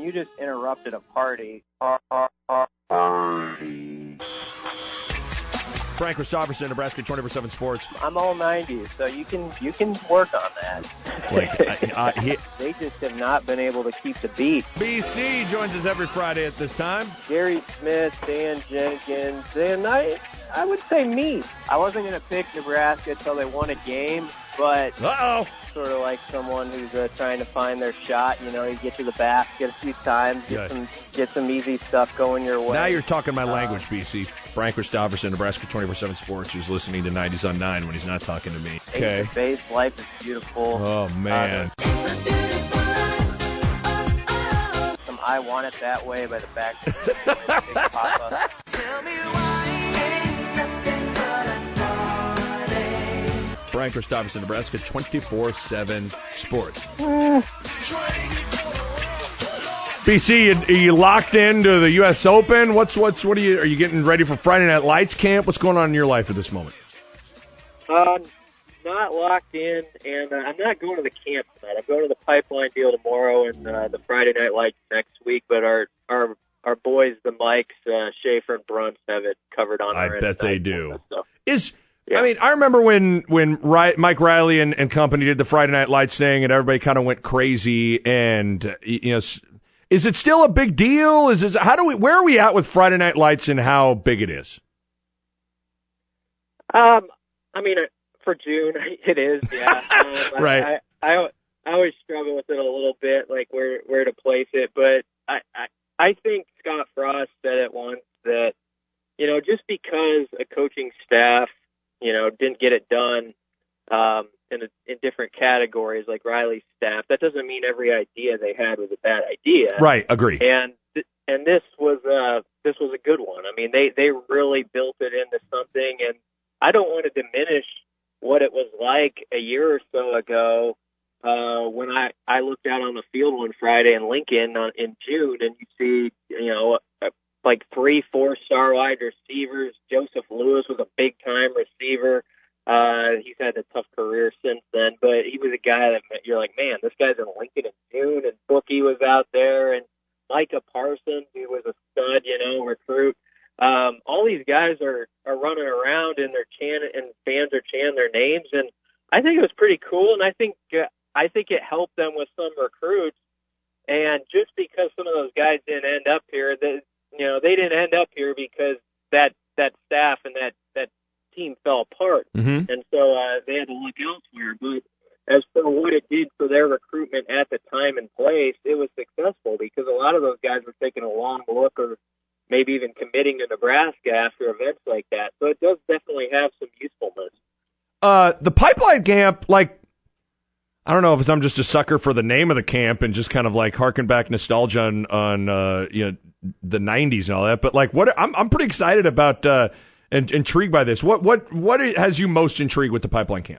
You just interrupted a party. Frank Christopherson, Nebraska 24/7 Sports. I'm all 90s, so you can work on that. They just have not been able to keep the beat. BC joins us every Friday at this time. Gary Smith, Dan Jenkins, and I would say me. I wasn't going to pick Nebraska until they won a game, but sort of like someone who's trying to find their shot. You get to the basket a few times, get some easy stuff going your way. Now you're talking my language, BC. Frank Christopherson, Nebraska 24/7 Sports, who's listening to 90s on 9 when he's not talking to me. Okay. Base life is beautiful. Oh, man. Some I Want It That Way by the Backstreet Boys. Papa. Tell me why ain't nothing but a party. Frank Christopherson, Nebraska 24/7 Sports. BC, are you locked into the U.S. Open? What are you getting ready for Friday Night Lights camp? What's going on in your life at this moment? Not locked in, and I'm not going to the camp tonight. I'm going to the Pipeline deal tomorrow and the Friday Night Lights next week. But our boys, the Mikes, Schaefer and Bruns, have it covered on. I bet they do. Yeah. I mean, I remember when Mike Riley and company did the Friday Night Lights thing, and everybody kind of went crazy. And is it still a big deal? Where are we at with Friday Night Lights and how big it is? I mean, for June, it is. Yeah, right. I always struggle with it a little bit, like where to place it. But I think Scott Frost said it once that just because a coaching staff didn't get it done in different categories like Riley's staff, that doesn't mean every idea they had was a bad idea. Right, agree. And this was a good one. I mean, they really built it into something, and I don't want to diminish what it was like a year or so ago when I looked out on the field one Friday in Lincoln in June, and you see like 3 4-star wide receivers. Joseph Lewis was a big-time receiver. He's had a tough career since then, but he was a guy that you're like, man, this guy's in Lincoln in June, and Bookie was out there, and Micah Parsons, who was a stud, recruit. All these guys are running around and they're chanting, and fans are chanting their names, and I think it was pretty cool, and I think it helped them with some recruits. And just because some of those guys didn't end up here, they didn't end up here because that staff and that team fell apart, mm-hmm. and so they had to look elsewhere. But as for what it did for their recruitment at the time and place, it was successful because a lot of those guys were taking a long look or maybe even committing to Nebraska after events like that. So it does definitely have some usefulness. The Pipeline camp, I don't know if I'm just a sucker for the name of the camp and just kind of harken back nostalgia on the 90s and all that. But I'm pretty excited about and intrigued by this. What has you most intrigued with the Pipeline camp?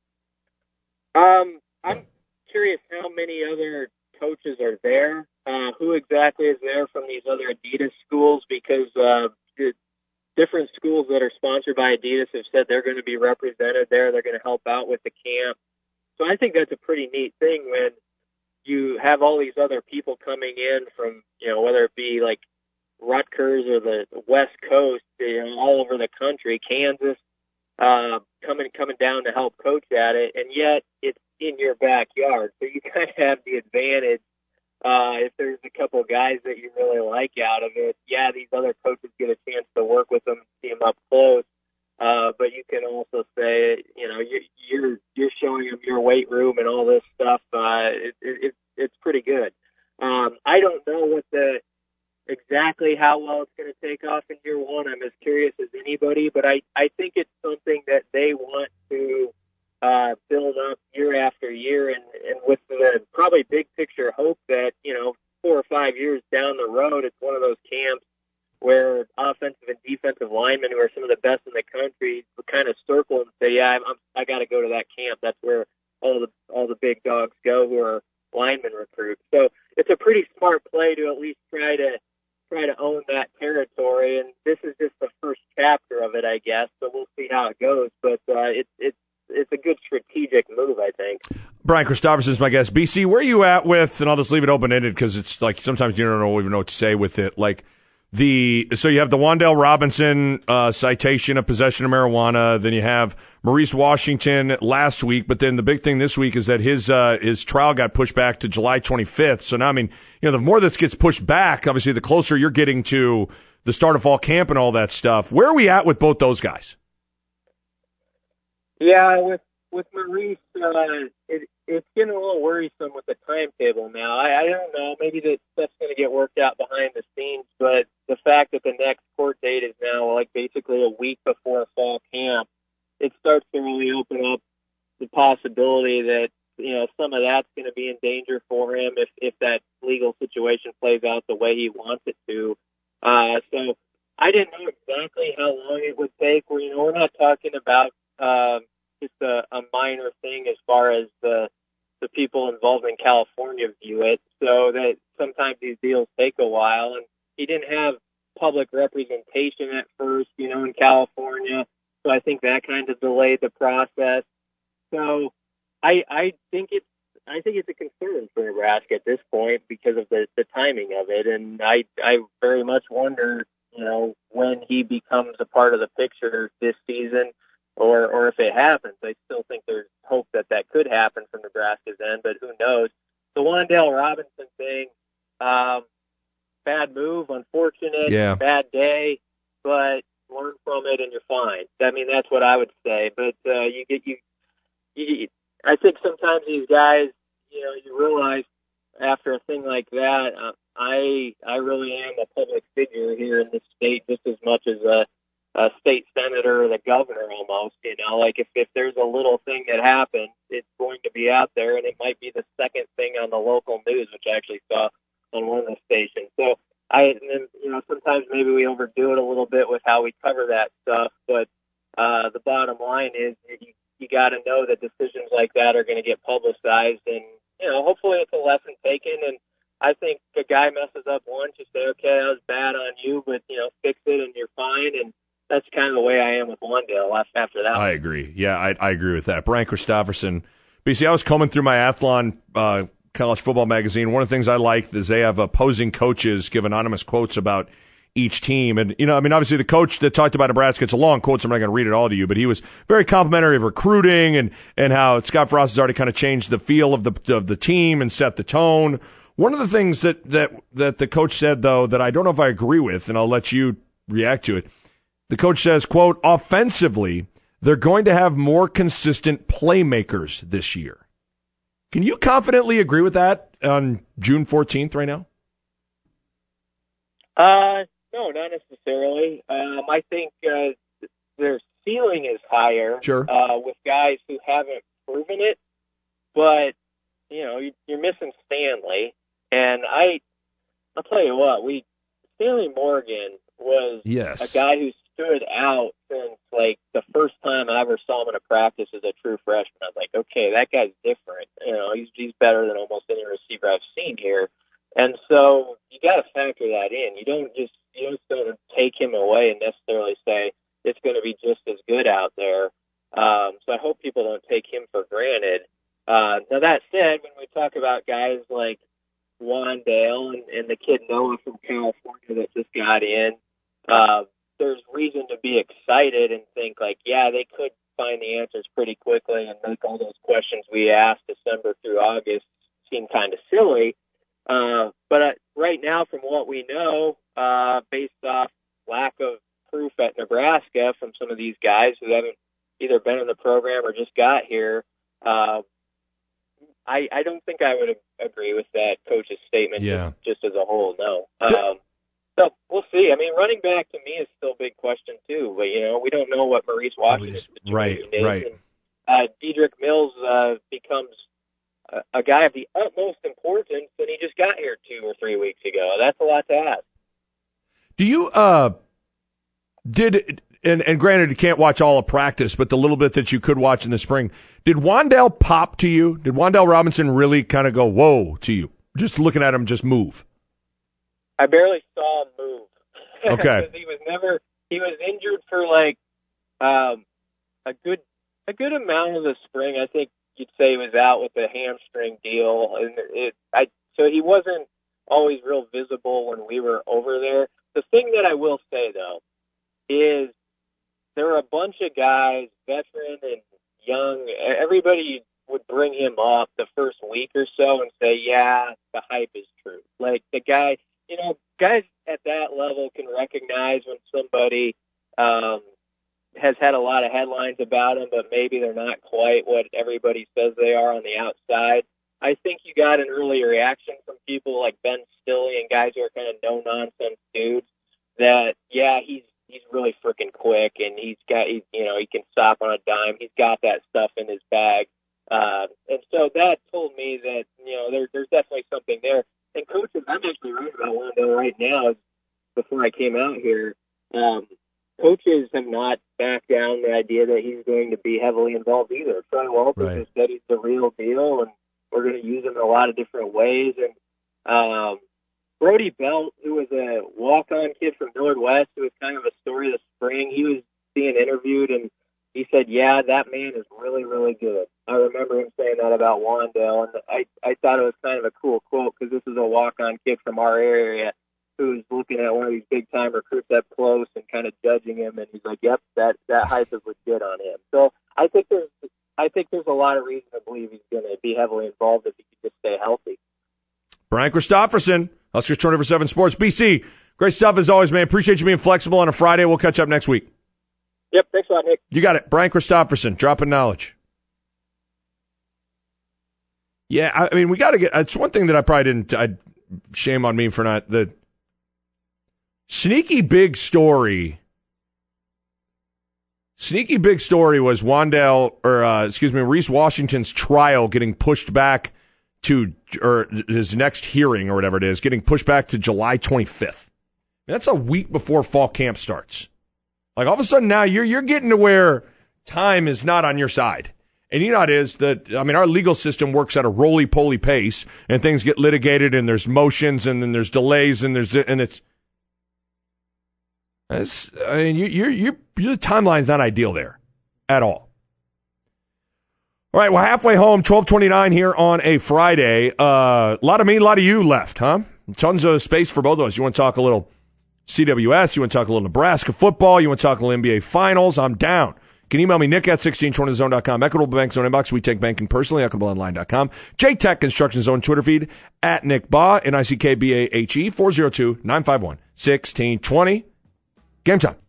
I'm curious how many other coaches are there. Who exactly is there from these other Adidas schools? Because the different schools that are sponsored by Adidas have said they're going to be represented there. They're going to help out with the camp. So I think that's a pretty neat thing when you have all these other people coming in from, whether it be like Rutgers or the West Coast, all over the country, Kansas, coming down to help coach at it, and yet it's in your backyard. So you kind of have the advantage if there's a couple of guys that you really like out of it. Yeah, these other coaches get a chance to work with them, see them up close. But you can also say, you're showing them your weight room and all this stuff. It's pretty good. I don't know exactly how well it's going to take off in year one. I'm as curious as anybody, but I think it's something that they want to build up year after year, and with the probably big picture hope that 4 or 5 years down the road, it's one of those camps where offensive and defensive linemen, who are some of the best in the country, will kind of circle and say, "Yeah, I got to go to that camp. That's where all the big dogs go, who are lineman recruits." So it's a pretty smart play to at least try to own that territory. And this is just the first chapter of it, I guess. So we'll see how it goes. But it's a good strategic move, I think. Brian Christopherson is my guest. BC, where are you at with, and I'll just leave it open-ended because it's like sometimes you don't even know what to say with it. Like so you have the Wan'Dale Robinson citation of possession of marijuana. Then you have Maurice Washington last week. But then the big thing this week is that his trial got pushed back to July 25th. So now, I mean, the more this gets pushed back, obviously the closer you're getting to the start of fall camp and all that stuff. Where are we at with both those guys? Yeah, with Maurice, it's getting a little worrisome with the timetable now. I don't know. Maybe that stuff's going to get worked out behind the scenes, but the fact that the next court date is now like basically a week before fall camp, it starts to really open up the possibility that some of that's going to be in danger for him if that legal situation plays out the way he wants it to. So I didn't know exactly how long it would take. We're not talking about just a minor thing as far as the people involved in California view it. So that sometimes these deals take a while, and he didn't have public representation at first, in California. So I think that kind of delayed the process. So I think it's a concern for Nebraska at this point because of the timing of it, and I very much wonder, when he becomes a part of the picture this season, or if it happens. I still think there's hope that could happen from Nebraska's end, but who knows? The Wan'Dale Robinson thing, bad move, unfortunate, bad day, but learn from it and you're fine. I mean, that's what I would say. But I think sometimes these guys, you realize after a thing like that, I really am a public figure here in this state just as much as a state senator or the governor almost, like if there's a little thing that happens, it's going to be out there, and it might be the second thing on the local news, which I actually saw on one of the stations. So sometimes maybe we overdo it a little bit with how we cover that stuff, but the bottom line is you got to know that decisions like that are going to get publicized, and hopefully it's a lesson taken. And I think a guy messes up once, you say, okay, that was bad on you, but fix it and you're fine. And that's kind of the way I am with Wan'Dale after that. I agree. Yeah, I agree with that. Brian Christopherson. BC, I was combing through my Athlon college football magazine. One of the things I like is they have opposing coaches give anonymous quotes about each team. And, obviously the coach that talked about Nebraska, it's a long quote, so I'm not going to read it all to you, but he was very complimentary of recruiting and how Scott Frost has already kind of changed the feel of the team and set the tone. One of the things that the coach said, though, that I don't know if I agree with, and I'll let you react to it, the coach says, quote, offensively, they're going to have more consistent playmakers this year. Can you confidently agree with that on June 14th right now? No, not necessarily. I think their ceiling is higher with guys who haven't proven it, but, you're missing Stanley. And I'll tell you what, Stanley Morgan was a guy who stood out since like the first time I ever saw him in a practice as a true freshman. I was like, okay, that guy's different. He's better than almost any receiver I've seen here. And so you got to factor that in. You don't just take him away and necessarily say it's going to be just as good out there. So I hope people don't take him for granted. Now that said, when we talk about guys like Wan'Dale and the kid Noah from California that just got in, there's reason to be excited and think like, yeah, they could find the answers pretty quickly and make all those questions we asked December through August seem kind of silly. But right now, from what we know, based off lack of proof at Nebraska from some of these guys who haven't either been in the program or just got here, I don't think I would agree with that coach's statement just as a whole, no. So we'll see. I mean, running back to me is still a big question, too. But, we don't know what Maurice Washington's situation is. Right. And, Dedrick Mills becomes a guy of the utmost importance, and he just got here 2 or 3 weeks ago. That's a lot to ask. Do you and granted, you can't watch all of practice, but the little bit that you could watch in the spring, did Wan'Dale pop to you? Did Wan'Dale Robinson really kind of go, whoa, to you? Just looking at him just move. I barely saw him move. Okay. He was injured for like a good amount of the spring. I think, you'd say he was out with a hamstring deal, and so he wasn't always real visible when we were over there. The thing that I will say though is there were a bunch of guys, veteran and young. Everybody would bring him up the first week or so and say, "Yeah, the hype is true." Like the guy, guys at that level can recognize when somebody has had a lot of headlines about him, but maybe they're not quite what everybody says they are on the outside. I think you got an early reaction from people like Ben Stilley and guys who are kind of no-nonsense dudes that, yeah, he's really freaking quick, and he can stop on a dime. He's got that stuff in his bag. And so that told me that, there's definitely something there. And coaches, I'm actually right about Wandale right now. Before I came out here, coaches have not backed down the idea that he's going to be heavily involved either. Troy Walters has said he's the real deal, and we're going to use him in a lot of different ways. And Brody Belt, who was a walk-on kid from Millard West, who was kind of a story this spring, he was being interviewed, and he said, "Yeah, that man is really, really good." I remember him saying that about Wandale, and I thought it was kind of a cool quote because this is a walk-on kid from our area who's looking at one of these big-time recruits up close and kind of judging him, and he's like, "Yep, that hype is legit on him." So I think there's a lot of reason to believe he's going to be heavily involved if he can just stay healthy. Brian Christopherson, Huskers 24/7 Sports. BC, great stuff as always, man. Appreciate you being flexible on a Friday. We'll catch up next week. Yep, thanks a lot, Nick. You got it. Brian Christopherson, dropping knowledge. Yeah, I mean, we got to get. It's one thing that I probably didn't. Shame on me for not. The sneaky big story. Sneaky big story was Reese Washington's trial getting pushed back or his next hearing or whatever it is, getting pushed back to July 25th. That's a week before fall camp starts. Like all of a sudden now you're getting to where time is not on your side. And you know how it is that, I mean, our legal system works at a roly-poly pace and things get litigated and there's motions and then there's delays and your timeline's not ideal there at all. All right, we're halfway home, 12:29 here on a Friday. A lot of me, a lot of you left, huh? Tons of space for both of us. You want to talk a little CWS, you want to talk a little Nebraska football, you want to talk a little NBA Finals, I'm down. You can email me, Nick at 1620thezone.com, Equitable Bank Zone inbox, we take banking personally, equitableonline.com, JTech Construction Zone Twitter feed, at Nick Bahe, NICKBAHE, 402-951-1620. Game time.